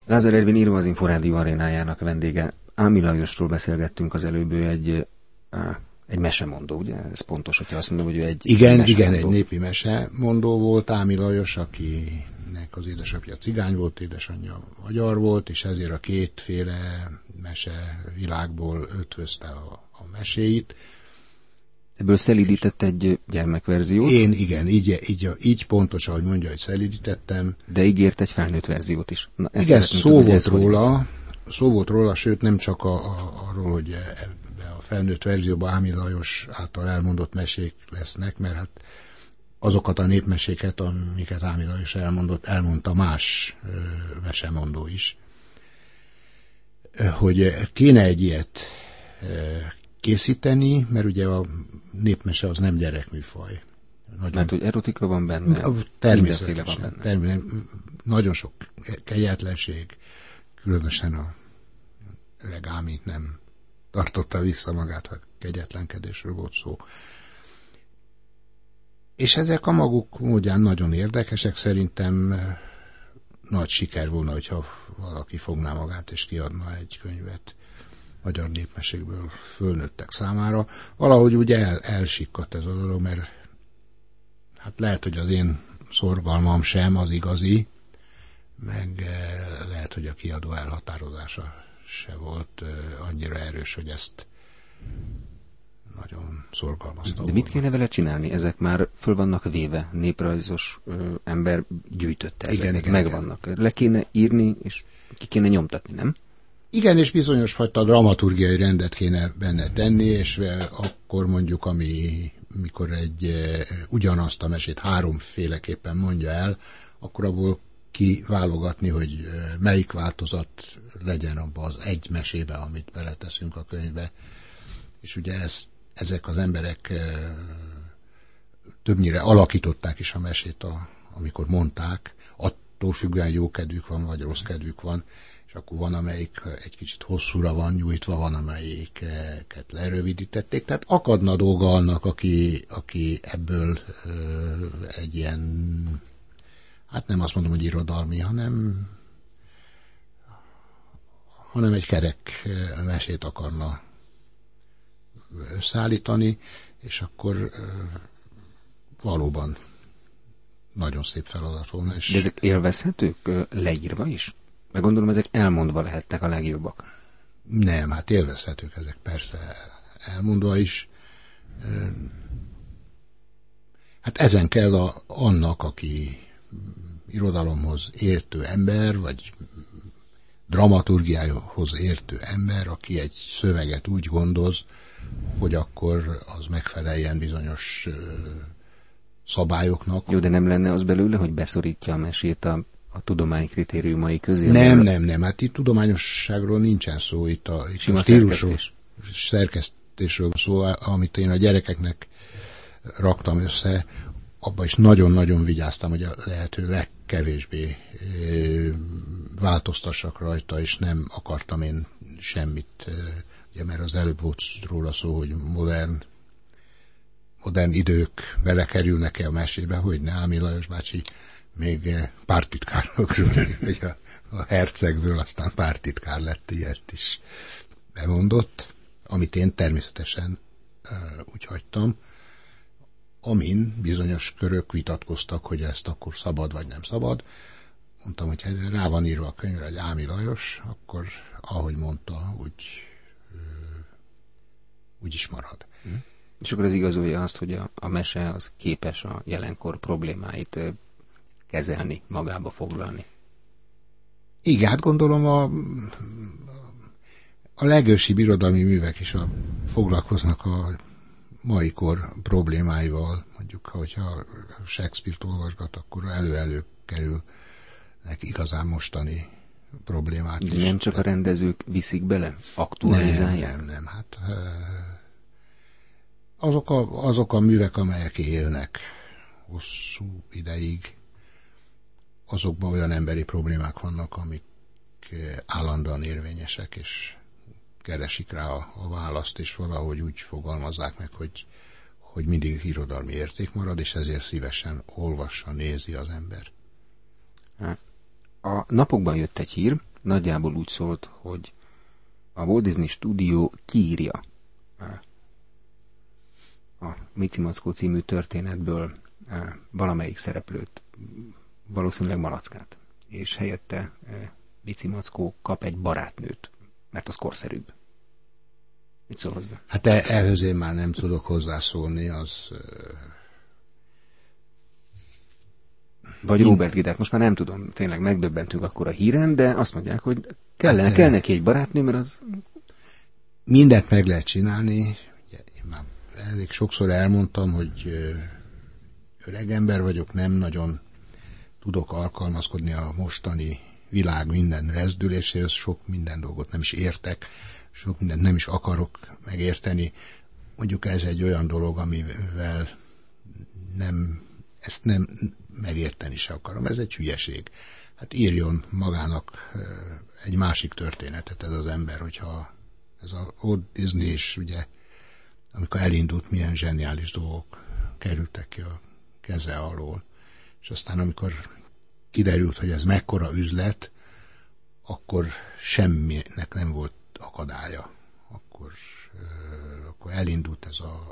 Lázár Ervin írva az Inforádió arénájának vendége. Ámi Lajosról beszélgettünk az előbb, ő egy mesemondó, ugye? Ez pontos, hogyha azt mondom, hogy ő egy Igen, egy népi mesemondó volt Ámi Lajos, akinek az édesapja cigány volt, édesanyja magyar volt, és ezért a kétféle mese világból ötvözte a meséit. Ebből szelídített egy gyermekverziót. Én igen, így pontos, ahogy mondja, hogy szelídítettem. De ígért egy felnőtt verziót is. Na, igen, szó volt róla, sőt nem csak arról, hogy ebbe a felnőtt verzióban Ámi Lajos által elmondott mesék lesznek, mert hát azokat a népmeséket, amiket Ámi Lajos elmondta más mesemondó is. Hogy kéne egy ilyet készíteni, mert ugye a népmese az nem gyerekműfaj. Mert hogy erotika van benne? Természetesen. Nagyon sok kegyetlenség, különösen a öreg Ámi nem tartotta vissza magát, ha kegyetlenkedésről volt szó. És ezek a maguk módján nagyon érdekesek, szerintem nagy siker volna, hogyha valaki fogná magát és kiadna egy könyvet magyar népmesékből fölnőttek számára. Valahogy ugye elsikkadt ez a dolog, mert hát lehet, hogy az én szorgalmam sem az igazi, meg lehet, hogy a kiadó elhatározása se volt annyira erős, hogy ezt nagyon szorgalmazta. De mit kéne vele csinálni? Ezek már föl vannak véve, néprajzos ember gyűjtötte ezeket, igen, megvannak. Igen. Le kéne írni, és ki kéne nyomtatni, nem? Igen, és bizonyos fajta dramaturgiai rendet kéne benne tenni, és akkor mondjuk, mikor ugyanazt a mesét háromféleképpen mondja el, akkor abból kiválogatni, hogy melyik változat legyen abba az egy mesébe, amit beleteszünk a könyvbe. És ugye ezek az emberek többnyire alakították is a mesét, amikor mondták, attól függően jó kedvük van, vagy rossz kedvük van, és akkor van, amelyik egy kicsit hosszúra van nyújtva, van, amelyiket lerövidítették. Tehát akadna dolga annak, aki ebből egy ilyen, hát nem azt mondom, hogy irodalmi, hanem egy kerek mesét akarna összeállítani, és akkor valóban nagyon szép feladat volna. És de ezek élvezhetők leírva is? Meg gondolom, ezek elmondva lehettek a legjobbak. Nem, hát élvezhetők ezek persze elmondva is. Hát ezen kell annak, aki irodalomhoz értő ember, vagy dramaturgiához értő ember, aki egy szöveget úgy gondoz, hogy akkor az megfeleljen bizonyos szabályoknak. Jó, de nem lenne az belőle, hogy beszorítja a mesét a tudomány kritériumai közé? Nem. Hát itt tudományosságról nincsen szó, itt a stílusról, szerkesztésről szó, amit én a gyerekeknek raktam össze, abban is nagyon-nagyon vigyáztam, hogy a lehető legkevésbé változtassak rajta, és nem akartam én semmit, ugye, mert az előbb volt róla szó, hogy modern idők belekerülnek-e a mesébe, hogy ne, Ámi Lajos bácsi még pártitkárnokról, hogy a hercegből aztán pártitkár lett, ilyet is bemondott, amit én természetesen úgy hagytam, amin bizonyos körök vitatkoztak, hogy ezt akkor szabad vagy nem szabad. Mondtam, hogy ha rá van írva a könyvre, hogy Ámi Lajos, akkor ahogy mondta, úgy is marad. És akkor ez igazolja azt, hogy a mese az képes a jelenkor problémáit kezelni, magába foglalni. Igen, hát gondolom a legősibb irodalmi művek is foglalkoznak a mai kor problémáival. Mondjuk, hogyha Shakespeare-t olvasgat, akkor elő kerülnek igazán mostani problémák is. Nem csak a rendezők viszik bele? Aktualizálják? Nem. Hát azok a művek, amelyek élnek hosszú ideig, azokban olyan emberi problémák vannak, amik állandóan érvényesek, és keresik rá a választ, és valahogy úgy fogalmazzák meg, hogy mindig irodalmi érték marad, és ezért szívesen olvassa, nézi az ember. A napokban jött egy hír, nagyjából úgy szólt, hogy a Walt Disney Studio kiírja a Mici Mackó című történetből valamelyik szereplőt, valószínűleg Malackát, és helyette Mici Mackó kap egy barátnőt, mert az korszerűbb. Mit szól hozzá? Hát ehhez én már nem tudok hozzászólni, az... Vagy Robert Gidák, most már nem tudom, tényleg megdöbbentünk akkor a híren, de azt mondják, hogy kell neki egy barátnő, mert az... Mindent meg lehet csinálni. Ugye, én már elég sokszor elmondtam, hogy öreg ember vagyok, nem nagyon tudok alkalmazkodni a mostani világ minden rezdüléséhez, sok minden dolgot nem is értek, sok mindent nem is akarok megérteni. Mondjuk ez egy olyan dolog, amivel ezt nem megérteni se akarom. Ez egy hülyeség. Hát írjon magának egy másik történetet ez az ember, hogyha ez a Walt Disney is, ugye, amikor elindult, milyen zseniális dolgok kerültek ki a keze alól. És aztán, amikor kiderült, hogy ez mekkora üzlet, akkor semminek nem volt akadálya. Akkor elindult ez a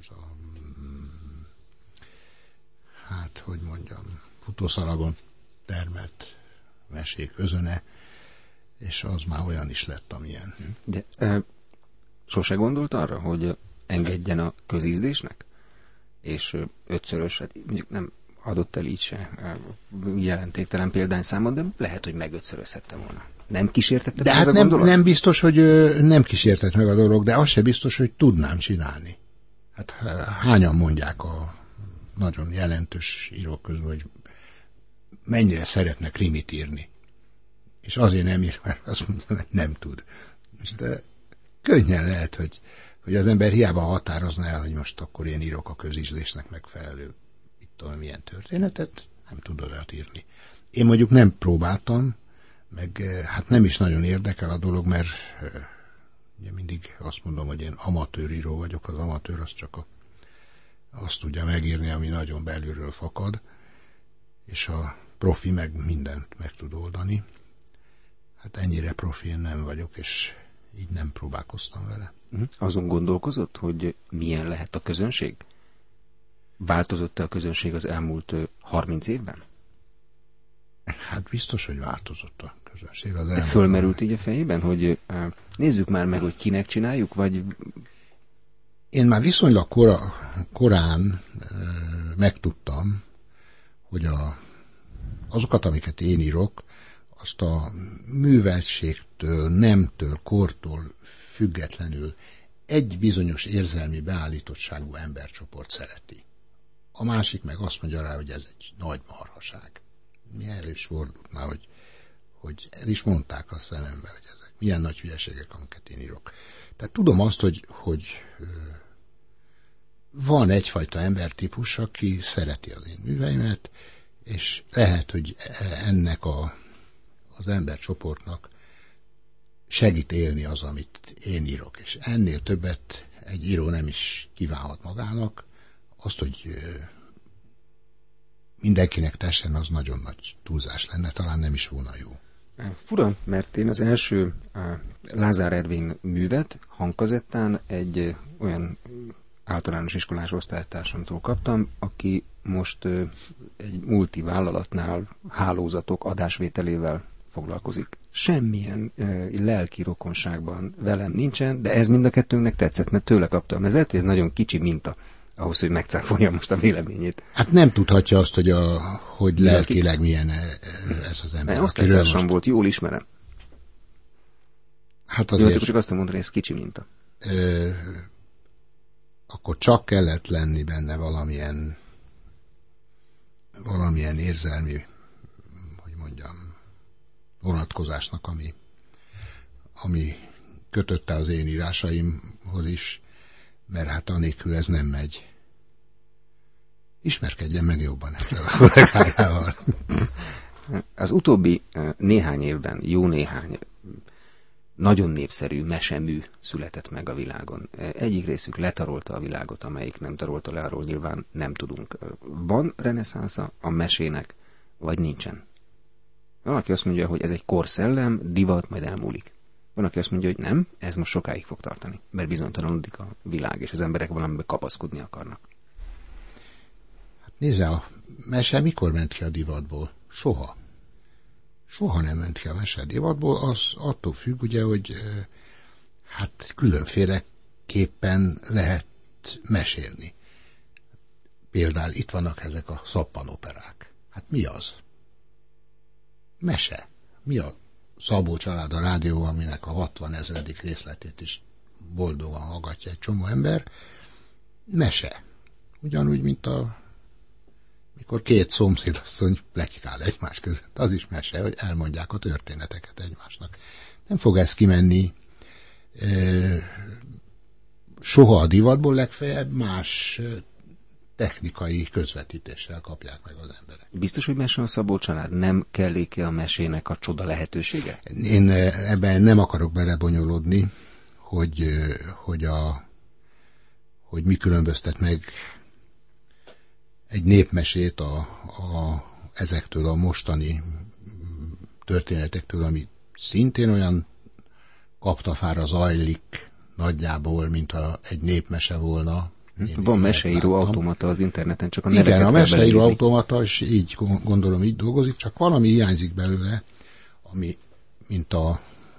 hát, hogy mondjam, futószalagon termelt mesék özöne, és az már olyan is lett, amilyen. De sose gondolt arra, hogy engedjen a közízlésnek? És ötszörös, hát mondjuk nem adott el így se jelentéktelen példányszámot, de lehet, hogy megötszörözhette volna. Nem kísértette de meg hát ez a gondolat? Nem biztos, hogy nem kísértett meg a dolog, de az se biztos, hogy tudnám csinálni. Hát hányan mondják a nagyon jelentős írók közül, hogy mennyire szeretne krimit írni. És azért nem ír, mert azt mondja, hogy nem tud. Most könnyen lehet, hogy az ember hiába határozna el, hogy most akkor én írok a közízlésnek megfelelő, mit tudom, milyen történetet, nem tud olyat írni. Én mondjuk nem próbáltam, meg hát nem is nagyon érdekel a dolog, mert ugye mindig azt mondom, hogy én amatőríró vagyok, az amatőr az csak azt tudja megírni, ami nagyon belülről fakad, és a profi meg mindent meg tud oldani. Hát ennyire profi én nem vagyok, és így nem próbálkoztam vele. Azon gondolkozott, hogy milyen lehet a közönség? Változott-e a közönség az elmúlt 30 évben? Hát biztos, hogy változott a közönség. De fölmerült így a fejében, hogy nézzük már meg, hogy kinek csináljuk, vagy... Én már viszonylag korán megtudtam, hogy azokat, amiket én írok, azt a műveltségtől, nemtől, kortól függetlenül egy bizonyos érzelmi beállítottságú embercsoport szereti. A másik meg azt mondja rá, hogy ez egy nagy marhaság. Mi erről is fordult már, hogy el is mondták a szemembe, hogy ezek milyen nagy hülyeségek, amiket én írok. Tehát tudom azt, hogy van egyfajta embertípus, aki szereti az én műveimet, és lehet, hogy ennek az embercsoportnak segít élni az, amit én írok. És ennél többet egy író nem is kívánhat magának. Azt, hogy mindenkinek tessen, az nagyon nagy túlzás lenne, talán nem is volna jó. Fura, mert én az első Lázár Ervin művet hangkazettán egy olyan általános iskolás osztálytársamtól kaptam, aki most egy multivállalatnál hálózatok adásvételével foglalkozik. Semmilyen lelki rokonságban velem nincsen, de ez mind a kettőnknek tetszett, mert tőle kaptam. Ez lehet, hogy ez nagyon kicsi minta ahhoz, hogy megcáfolja most a véleményét. Hát nem tudhatja azt, hogy lelkileg milyen ez az ember. Osztálytársam most... volt, jól ismerem. Hát azért... Jó, csak azt mondani, ez kicsi minta. Akkor csak kellett lenni benne valamilyen érzelmi, hogy mondjam, vonatkozásnak, ami kötötte az én írásaimhoz is, mert hát anélkül ez nem megy. Ismerkedjen meg jobban ezzel a kollégájával. Az utóbbi néhány évben, jó néhány nagyon népszerű mesemű született meg a világon. Egyik részük letarolta a világot, amelyik nem tarolta le, arról nyilván nem tudunk. Van reneszánsza a mesének, vagy nincsen? Van, aki azt mondja, hogy ez egy korszellem, divat, majd elmúlik. Van, aki azt mondja, hogy nem, ez most sokáig fog tartani, mert bizonytalanodik a világ, és az emberek valamibe kapaszkodni akarnak. Hát nézze, a mese mikor ment ki a divatból? Soha. Soha nem ment ki a mese a divatból, az attól függ, ugye, hogy hát különféleképpen lehet mesélni. Például itt vannak ezek a szappanoperák. Hát mi az? Mese. Mi a Szabó Család a rádió, aminek a 60 000. részletét is boldogan hallgatja egy csomó ember? Mese. Ugyanúgy, mint mikor két szomszédasszony pletykál egymás között. Az is mese, hogy elmondják a történeteket egymásnak. Nem fog ez kimenni soha a divatból, legfeljebb más technikai közvetítéssel kapják meg az emberek. Biztos, hogy mese a Szabó Család? Nem kelléke a mesének a csoda lehetősége? Én ebben nem akarok belebonyolódni, hogy mi különböztet meg egy népmesét ezektől a mostani történetektől, ami szintén olyan kaptafára zajlik nagyjából, mint ha egy népmese volna. Van meseíró automata az interneten, csak a neveket igen, a kell meseíró beleírni. automata, és így gondolom, így dolgozik, csak valami hiányzik belőle, ami mint a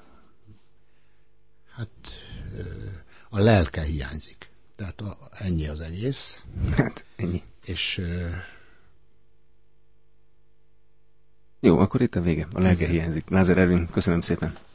lelke hiányzik. Tehát ennyi az egész. Hát, ennyi. És jó, akkor itt a vége. A lelke hiányzik. Lázár Ervin, köszönöm szépen.